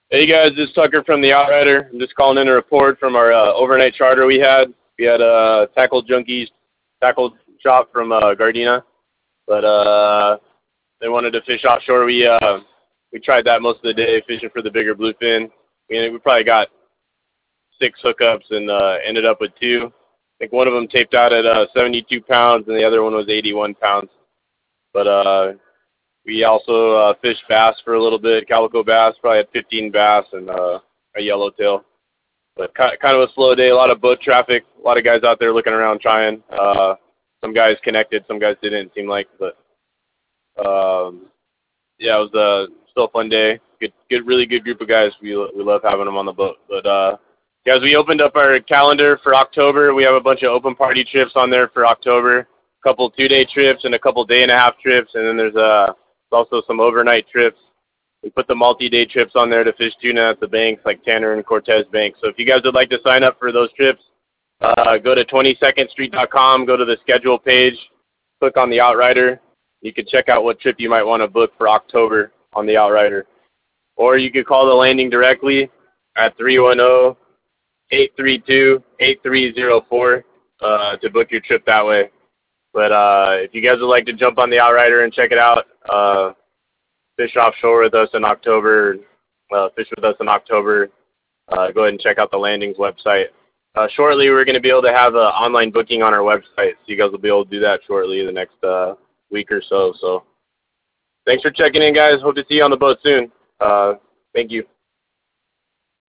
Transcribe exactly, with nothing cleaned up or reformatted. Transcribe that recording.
Hey guys, this is Tucker from the Outrider. I'm just calling in a report from our uh, overnight charter we had. We had a uh, tackle junkies tackle shop from uh, Gardena, but uh, they wanted to fish offshore. We uh, we tried that most of the day, fishing for the bigger bluefin. We we probably got six hookups and uh, ended up with two. I think one of them taped out at uh, seventy-two pounds, and the other one was eighty-one pounds. But uh, we also uh, fished bass for a little bit, calico bass, probably had fifteen bass and uh, a yellowtail. But kind of a slow day, a lot of boat traffic, a lot of guys out there looking around trying. Uh, some guys connected, some guys didn't, it seemed like. But um, yeah, it was uh, still a fun day. Good, good, really good group of guys. We we love having them on the boat. But uh, guys, we opened up our calendar for October. We have a bunch of open party trips on there for October. A couple two-day trips and a couple day-and-a-half trips, and then there's uh, also some overnight trips. We put the multi-day trips on there to fish tuna at the banks like Tanner and Cortez Bank. So if you guys would like to sign up for those trips, uh, go to twenty-second street dot com, go to the schedule page, click on the Outrider. You can check out what trip you might want to book for October on the Outrider. Or you could call the landing directly at three one zero, eight three two, eight three zero four uh, to book your trip that way. But uh, if you guys would like to jump on the Outrider and check it out, uh, fish offshore with us in October, uh, fish with us in October, uh, go ahead and check out the Landings website. Uh, shortly, we're going to be able to have an online booking on our website, so you guys will be able to do that shortly the next uh, week or so. So thanks for checking in, guys. Hope to see you on the boat soon. Uh, thank you.